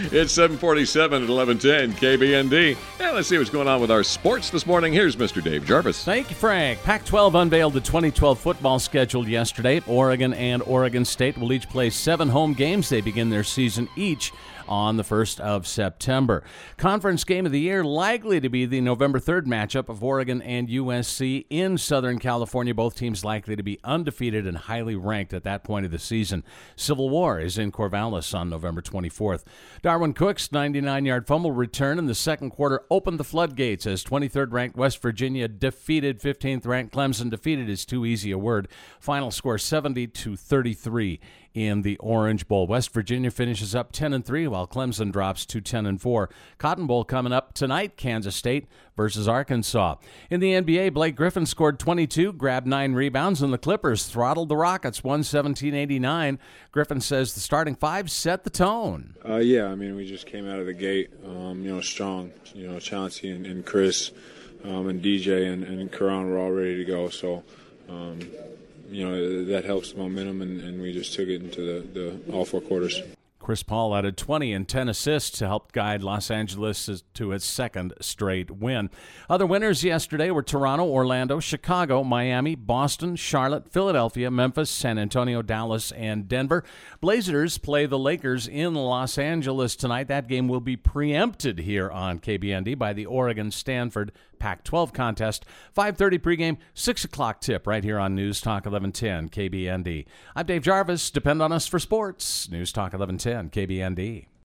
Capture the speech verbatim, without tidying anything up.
It's seven forty-seven at eleven ten K B N D. And let's see what's going on with our sports this morning. Here's Mister Dave Jarvis. Thank you, Frank. Pac twelve unveiled the twenty twelve football schedule yesterday. Oregon and Oregon State will each play seven home games. They begin their season each on the first of September. Conference game of the year likely to be the November third matchup of Oregon and U S C in Southern California. Both teams likely to be undefeated and highly ranked at that point of the season. Civil War is in Corvallis on November twenty-fourth. Darwin Cook's ninety-nine-yard fumble return in the second quarter opened the floodgates as twenty-third ranked West Virginia defeated fifteenth ranked Clemson. Defeated is too easy a word. Final score seventy to thirty-three in the Orange Bowl. West Virginia finishes up ten and three while Clemson drops to ten and four. Cotton Bowl coming up tonight, Kansas State versus Arkansas. In the N B A, Blake Griffin scored twenty-two, grabbed nine rebounds, and the Clippers throttled the Rockets one seventeen eighty-nine. Griffin says the starting five set the tone. Uh, yeah, I mean, we just came out of the gate, um, you know, strong. You know, Chauncey and, and Chris um, and D J and, and Karan were all ready to go, so um, you know, that helps the momentum, and, and we just took it into the, the all four quarters. Chris Paul added twenty and ten assists to help guide Los Angeles to its second straight win. Other winners yesterday were Toronto, Orlando, Chicago, Miami, Boston, Charlotte, Philadelphia, Memphis, San Antonio, Dallas, and Denver. Blazers play the Lakers in Los Angeles tonight. That game will be preempted here on K B N D by the Oregon-Stanford Pac twelve contest. five thirty pregame, six o'clock tip right here on News Talk eleven ten K B N D. I'm Dave Jarvis. Depend on us for sports. News Talk eleven ten K B N D.